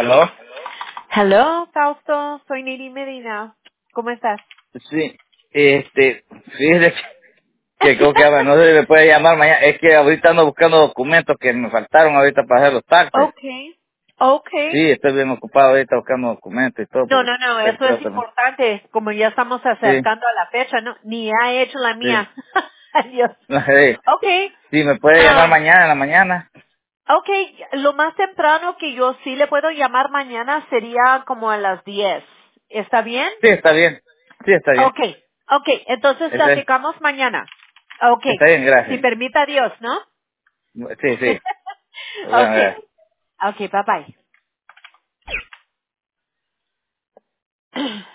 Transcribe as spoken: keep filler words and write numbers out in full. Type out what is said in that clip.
¿Aló? Hello, Fausto. Soy Neri Medina. ¿Cómo estás? Sí, este, fíjese que, que creo que ahora no sé si me puede llamar mañana. Es que ahorita ando buscando documentos que me faltaron ahorita para hacer los taxes. Okay. Okay. Sí, estoy bien ocupado ahorita buscando documentos y todo No, porque no, no. el Eso es préstamo. importante. Como ya estamos Sí, acercando a la fecha, no, ni ha hecho la sí. mía. Adiós. No sé. Okay. Sí, me puede llamar Um, mañana en la mañana. okay. Lo más temprano que yo sí le puedo llamar mañana sería como a las diez. ¿Está bien? Sí, está bien. Sí, está bien. Okay. Okay. Entonces Está, platicamos mañana. Okay. está bien, Si gracias. permita Dios, ¿no? Sí, sí. Bueno, Okay. gracias. Okay. Bye bye.